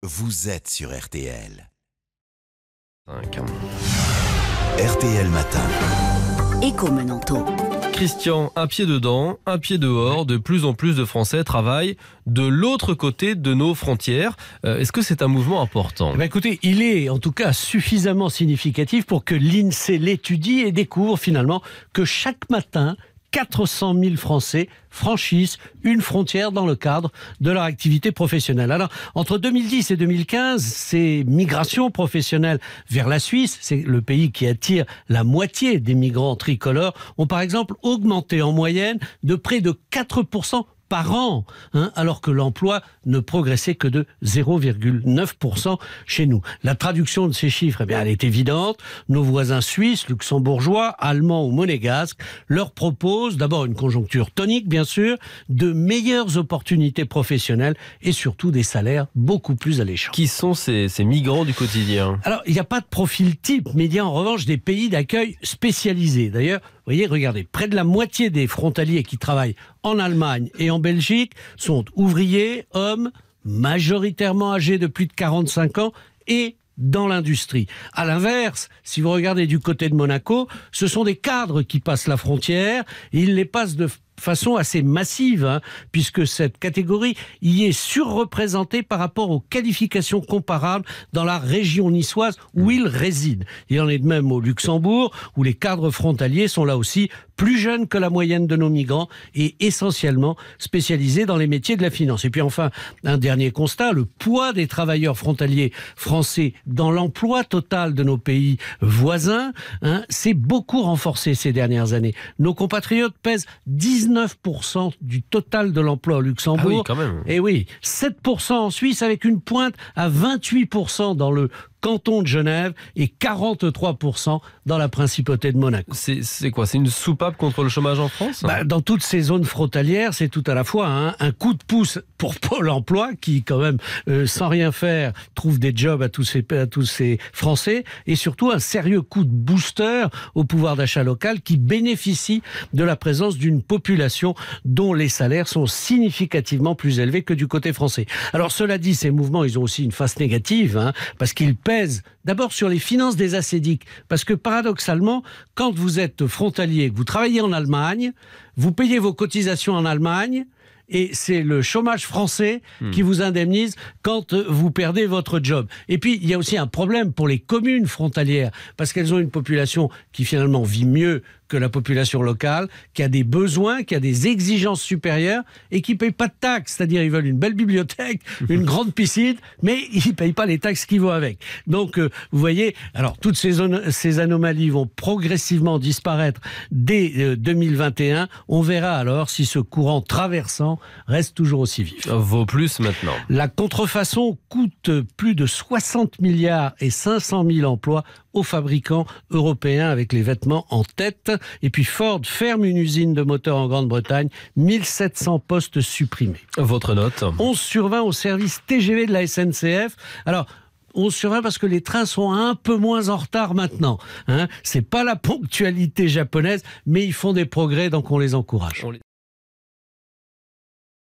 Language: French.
vous êtes sur RTL. 5. RTL Matin. Écho Menanto. Christian, un pied dedans, un pied dehors, de plus en plus de Français travaillent de l'autre côté de nos frontières. Est-ce que c'est un mouvement important ? Écoutez, il est en tout cas suffisamment significatif pour que l'INSEE l'étudie et découvre finalement que chaque matin, 400 000 Français franchissent une frontière dans le cadre de leur activité professionnelle. Alors, entre 2010 et 2015, ces migrations professionnelles vers la Suisse, c'est le pays qui attire la moitié des migrants tricolores, ont par exemple augmenté en moyenne de près de 4% par an, alors que l'emploi ne progressait que de 0,9% chez nous. La traduction de ces chiffres, elle est évidente. Nos voisins suisses, luxembourgeois, allemands ou monégasques leur proposent d'abord une conjoncture tonique, bien sûr, de meilleures opportunités professionnelles et surtout des salaires beaucoup plus alléchants. Qui sont ces migrants du quotidien ? Alors, il n'y a pas de profil type, mais il y a en revanche des pays d'accueil spécialisés. D'ailleurs, vous voyez, regardez, près de la moitié des frontaliers qui travaillent en Allemagne et en Belgique sont ouvriers, hommes, majoritairement âgés de plus de 45 ans et dans l'industrie. À l'inverse, si vous regardez du côté de Monaco, ce sont des cadres qui passent la frontière et ils les passent de façon assez massive, puisque cette catégorie y est surreprésentée par rapport aux qualifications comparables dans la région niçoise où ils résident. Il en est de même au Luxembourg, où les cadres frontaliers sont là aussi plus jeunes que la moyenne de nos migrants et essentiellement spécialisés dans les métiers de la finance. Et puis enfin, un dernier constat, le poids des travailleurs frontaliers français dans l'emploi total de nos pays voisins s'est beaucoup renforcé ces dernières années. Nos compatriotes pèsent 19% du total de l'emploi au Luxembourg. Ah oui, quand même. Et oui, 7% en Suisse avec une pointe à 28% dans le canton de Genève et 43% dans la principauté de Monaco. C'est quoi ? C'est une soupape contre le chômage en France ? Dans toutes ces zones frontalières, c'est tout à la fois un coup de pouce pour Pôle emploi qui, quand même, sans rien faire, trouve des jobs à tous ces Français et surtout un sérieux coup de booster au pouvoir d'achat local qui bénéficie de la présence d'une population dont les salaires sont significativement plus élevés que du côté français. Alors cela dit, ces mouvements, ils ont aussi une face négative, parce qu'ils pèsent d'abord sur les finances des assédiques. Parce que paradoxalement, quand vous êtes frontalier, que vous travaillez en Allemagne, vous payez vos cotisations en Allemagne, et c'est le chômage français qui vous indemnise quand vous perdez votre job. Et puis, il y a aussi un problème pour les communes frontalières, parce qu'elles ont une population qui finalement vit mieux que la population locale, qui a des besoins, qui a des exigences supérieures et qui ne paye pas de taxes. C'est-à-dire, ils veulent une belle bibliothèque, une grande piscine, mais ils ne payent pas les taxes qui vont avec. Donc, vous voyez, alors toutes ces anomalies vont progressivement disparaître dès 2021. On verra alors si ce courant traversant reste toujours aussi vif. Vaut plus maintenant. La contrefaçon coûte plus de 60 milliards et 500 000 emplois aux fabricants européens avec les vêtements en tête. Et puis Ford ferme une usine de moteurs en Grande-Bretagne, 1700 postes supprimés. Votre note ? 11/20 au service TGV de la SNCF. Alors, 11/20 parce que les trains sont un peu moins en retard maintenant. C'est pas la ponctualité japonaise, mais ils font des progrès, donc on les encourage.